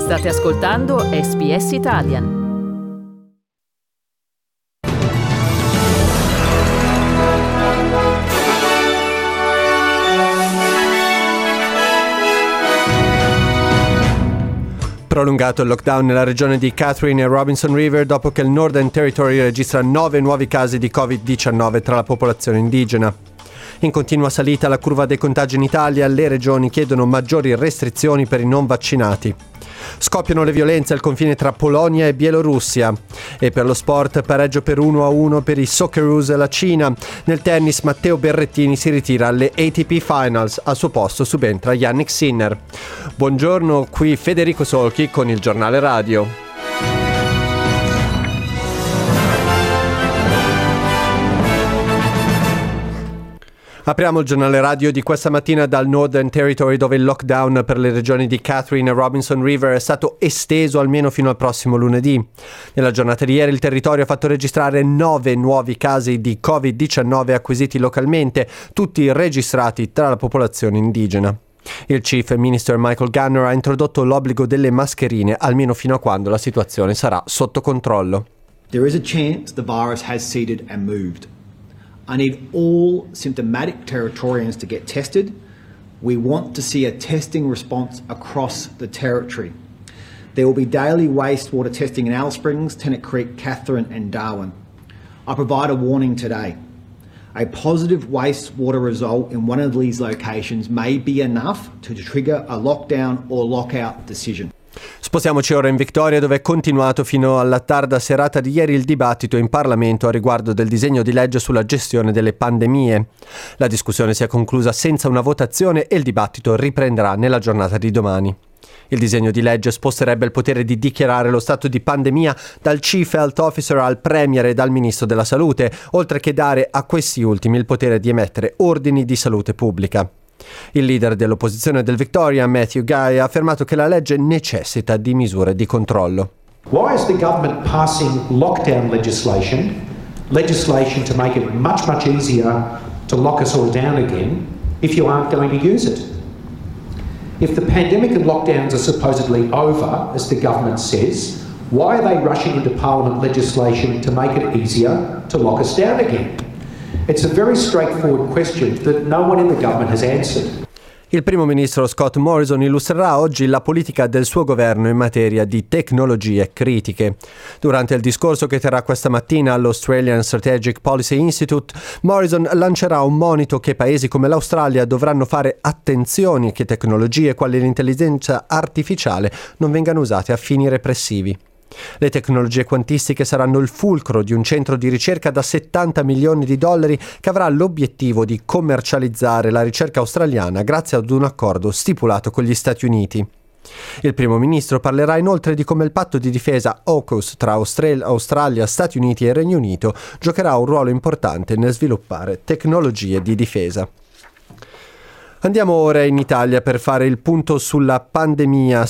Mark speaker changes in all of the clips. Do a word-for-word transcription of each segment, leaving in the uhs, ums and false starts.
Speaker 1: State ascoltando S B S Italian.
Speaker 2: Prolungato il lockdown nella regione di Catherine e Robinson River dopo che il Northern Territory registra nove nuovi casi di covid diciannove tra la popolazione indigena. In continua salita la curva dei contagi in Italia, le regioni chiedono maggiori restrizioni per i non vaccinati. Scoppiano le violenze al confine tra Polonia e Bielorussia. E per lo sport pareggio per uno a uno per i Socceroos e la Cina. Nel tennis Matteo Berrettini si ritira alle A T P Finals, al suo posto subentra Jannik Sinner. Buongiorno, qui Federico Solchi con il giornale radio. Apriamo il giornale radio di questa mattina dal Northern Territory, dove il lockdown per le regioni di Catherine e Robinson River è stato esteso almeno fino al prossimo lunedì. Nella giornata di ieri il territorio ha fatto registrare nove nuovi casi di covid diciannove acquisiti localmente, tutti registrati tra la popolazione indigena. Il Chief Minister Michael Gunner ha introdotto l'obbligo delle mascherine almeno fino a quando la situazione sarà sotto controllo.
Speaker 3: There is a chance the virus has seeded and moved. I need all symptomatic Territorians to get tested. We want to see a testing response across the territory. There will be daily wastewater testing in Alice Springs, Tennant Creek, Catherine and Darwin. I provide a warning today. A positive wastewater result in one of these locations may be enough to trigger a lockdown or lockout decision.
Speaker 2: Spostiamoci ora in Victoria, dove è continuato fino alla tarda serata di ieri il dibattito in Parlamento a riguardo del disegno di legge sulla gestione delle pandemie. La discussione si è conclusa senza una votazione e il dibattito riprenderà nella giornata di domani. Il disegno di legge sposterebbe il potere di dichiarare lo stato di pandemia dal Chief Health Officer al Premier e dal Ministro della Salute, oltre che dare a questi ultimi il potere di emettere ordini di salute pubblica. Il leader dell'opposizione del Victoria, Matthew Guy, ha affermato che la legge necessita di misure di controllo.
Speaker 4: Why is the government passing lockdown legislation, legislation to make it much much easier to lock us all down again, if you aren't going to use it? If the pandemic and lockdowns are supposedly over, as the government says, why are they rushing into Parliament legislation to make it easier to lock us down again? It's a very straightforward question that no one in the government has answered.
Speaker 2: Il primo ministro Scott Morrison illustrerà oggi la politica del suo governo in materia di tecnologie critiche. Durante il discorso che terrà questa mattina all'Australian Strategic Policy Institute, Morrison lancerà un monito che paesi come l'Australia dovranno fare attenzione che tecnologie quali l'intelligenza artificiale non vengano usate a fini repressivi. Le tecnologie quantistiche saranno il fulcro di un centro di ricerca da settanta milioni di dollari che avrà l'obiettivo di commercializzare la ricerca australiana grazie ad un accordo stipulato con gli Stati Uniti. Il primo ministro parlerà inoltre di come il patto di difesa AUKUS tra Austral- Australia, Stati Uniti e Regno Unito giocherà un ruolo importante nel sviluppare tecnologie di difesa. Andiamo ora in Italia per fare il punto sulla pandemia.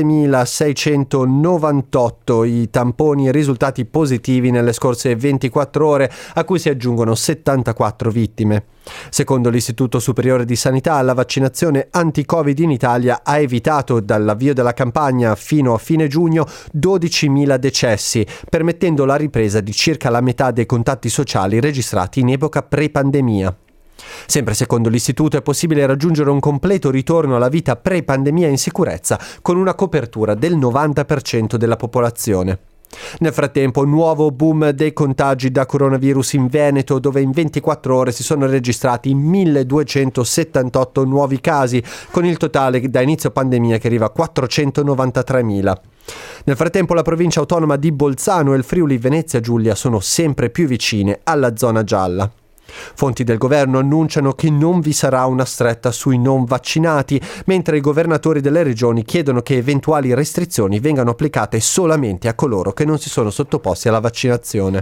Speaker 2: settemilaseicentonovantotto i tamponi risultati positivi nelle scorse ventiquattro ore, a cui si aggiungono settantaquattro vittime. Secondo l'Istituto Superiore di Sanità, la vaccinazione anti-Covid in Italia ha evitato dall'avvio della campagna fino a fine giugno dodicimila decessi, permettendo la ripresa di circa la metà dei contatti sociali registrati in epoca pre-pandemia. Sempre secondo l'istituto è possibile raggiungere un completo ritorno alla vita pre-pandemia in sicurezza con una copertura del novanta per cento della popolazione. Nel frattempo, nuovo boom dei contagi da coronavirus in Veneto, dove in ventiquattro ore si sono registrati milleduecentosettantotto nuovi casi, con il totale da inizio pandemia che arriva a quattrocentonovantatremila. Nel frattempo la provincia autonoma di Bolzano e il Friuli Venezia Giulia sono sempre più vicine alla zona gialla. Fonti del governo annunciano che non vi sarà una stretta sui non vaccinati, mentre i governatori delle regioni chiedono che eventuali restrizioni vengano applicate solamente a coloro che non si sono sottoposti alla vaccinazione.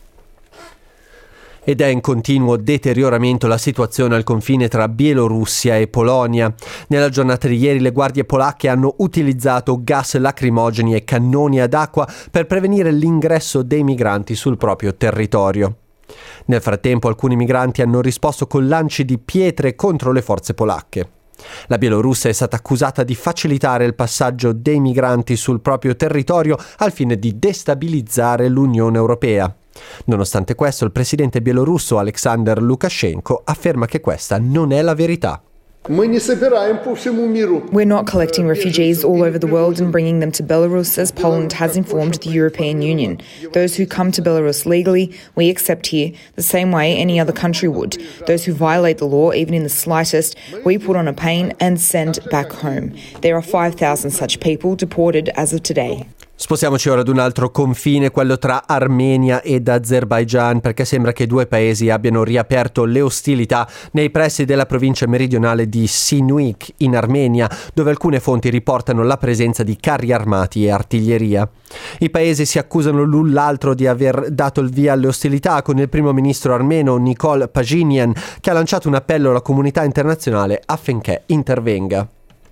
Speaker 2: Ed è in continuo deterioramento la situazione al confine tra Bielorussia e Polonia. Nella giornata di ieri le guardie polacche hanno utilizzato gas lacrimogeni e cannoni ad acqua per prevenire l'ingresso dei migranti sul proprio territorio. Nel frattempo alcuni migranti hanno risposto con lanci di pietre contro le forze polacche. La Bielorussia è stata accusata di facilitare il passaggio dei migranti sul proprio territorio al fine di destabilizzare l'Unione Europea. Nonostante questo, il presidente bielorusso Alexander Lukashenko afferma che questa non è la verità.
Speaker 5: We're
Speaker 6: not collecting refugees all over the world and bringing them to Belarus, as Poland has informed the European Union. Those who come to Belarus legally, we accept here, the same way any other country would. Those who violate the law, even in the slightest, we put on a plane and send back home. There are five thousand such people deported as of today.
Speaker 2: Spostiamoci ora ad un altro confine, quello tra Armenia ed Azerbaigian, perché sembra che i due paesi abbiano riaperto le ostilità nei pressi della provincia meridionale di Sinuik in Armenia, dove alcune fonti riportano la presenza di carri armati e artiglieria. I paesi si accusano l'un l'altro di aver dato il via alle ostilità, con il primo ministro armeno Nikol Pashinyan che ha lanciato un appello alla comunità internazionale affinché intervenga.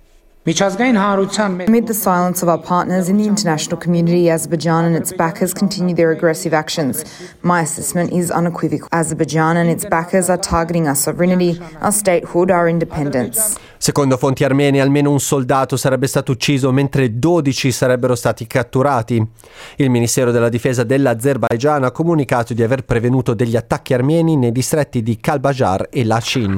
Speaker 6: Amid the silence of our partners in the international community, Azerbaijan and its backers continue their aggressive actions. My assessment is unequivocal. Azerbaijan and its backers are targeting our sovereignty, our statehood, our independence.
Speaker 2: Secondo fonti armene, almeno un soldato sarebbe stato ucciso, mentre dodici sarebbero stati catturati. Il Ministero della Difesa dell'Azerbaigian ha comunicato di aver prevenuto degli attacchi armeni nei distretti di Kalbajar e Lachin.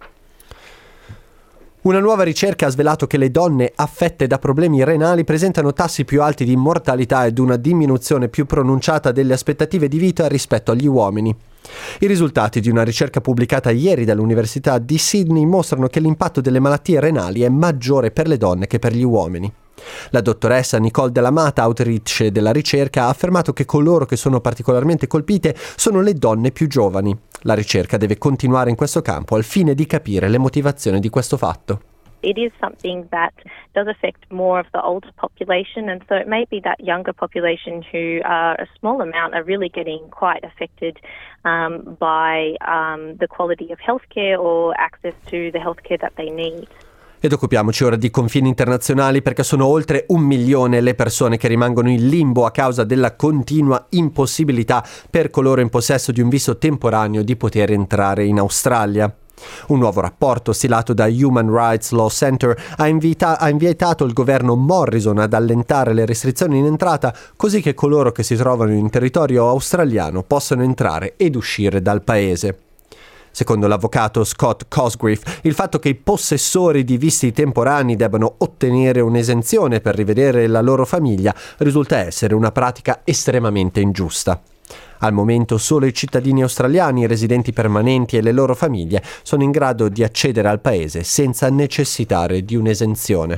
Speaker 2: Una nuova ricerca ha svelato che le donne affette da problemi renali presentano tassi più alti di mortalità ed una diminuzione più pronunciata delle aspettative di vita rispetto agli uomini. I risultati di una ricerca pubblicata ieri dall'Università di Sydney mostrano che l'impatto delle malattie renali è maggiore per le donne che per gli uomini. La dottoressa Nicole Della Mata, autrice della ricerca, ha affermato che coloro che sono particolarmente colpite sono le donne più giovani. La ricerca deve continuare in questo campo al fine di capire le motivazioni di questo fatto.
Speaker 7: It is something that does affect more of the older population, and so it may be that younger population who are a small amount are really getting quite affected um, by um, the quality of healthcare or access to the healthcare that they need.
Speaker 2: Ed occupiamoci ora di confini internazionali, perché sono oltre un milione le persone che rimangono in limbo a causa della continua impossibilità per coloro in possesso di un visto temporaneo di poter entrare in Australia. Un nuovo rapporto stilato da Human Rights Law Center ha, invita- ha invitato il governo Morrison ad allentare le restrizioni in entrata, così che coloro che si trovano in territorio australiano possano entrare ed uscire dal paese. Secondo l'avvocato Scott Cosgrave, il fatto che i possessori di visti temporanei debbano ottenere un'esenzione per rivedere la loro famiglia risulta essere una pratica estremamente ingiusta. Al momento solo i cittadini australiani, i residenti permanenti e le loro famiglie sono in grado di accedere al paese senza necessitare di un'esenzione.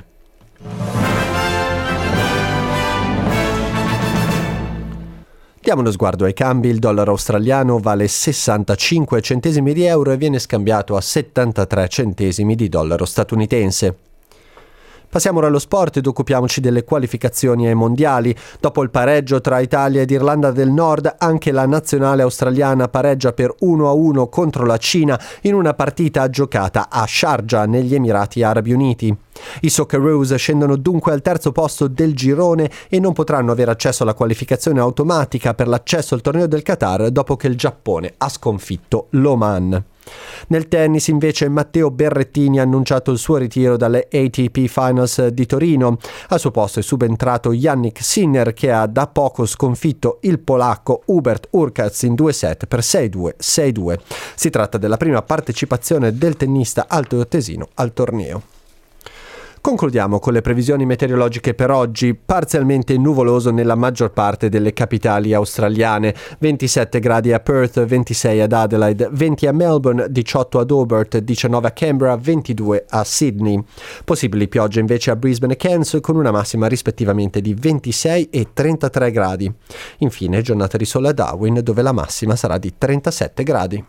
Speaker 2: Diamo uno sguardo ai cambi. Il dollaro australiano vale sessantacinque centesimi di euro e viene scambiato a settantatré centesimi di dollaro statunitense. Passiamo ora allo sport ed occupiamoci delle qualificazioni ai mondiali. Dopo il pareggio tra Italia ed Irlanda del Nord, anche la nazionale australiana pareggia per uno a uno contro la Cina in una partita giocata a Sharjah negli Emirati Arabi Uniti. I Socceroos scendono dunque al terzo posto del girone e non potranno avere accesso alla qualificazione automatica per l'accesso al torneo del Qatar dopo che il Giappone ha sconfitto l'Oman. Nel tennis invece Matteo Berrettini ha annunciato il suo ritiro dalle A T P Finals di Torino. Al suo posto è subentrato Jannik Sinner, che ha da poco sconfitto il polacco Hubert Hurkacz in due set per sei due sei due. Si tratta della prima partecipazione del tennista altoatesino al torneo. Concludiamo con le previsioni meteorologiche per oggi. Parzialmente nuvoloso nella maggior parte delle capitali australiane. ventisette gradi a Perth, ventisei ad Adelaide, venti a Melbourne, diciotto ad Hobart, diciannove a Canberra, ventidue a Sydney. Possibili piogge invece a Brisbane e Cairns con una massima rispettivamente di ventisei e trentatré gradi. Infine giornata di sole a Darwin, dove la massima sarà di trentasette gradi.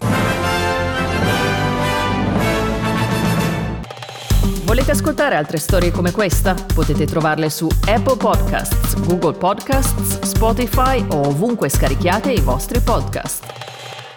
Speaker 1: Volete ascoltare altre storie come questa? Potete trovarle su Apple Podcasts, Google Podcasts, Spotify o ovunque scarichiate i vostri podcast.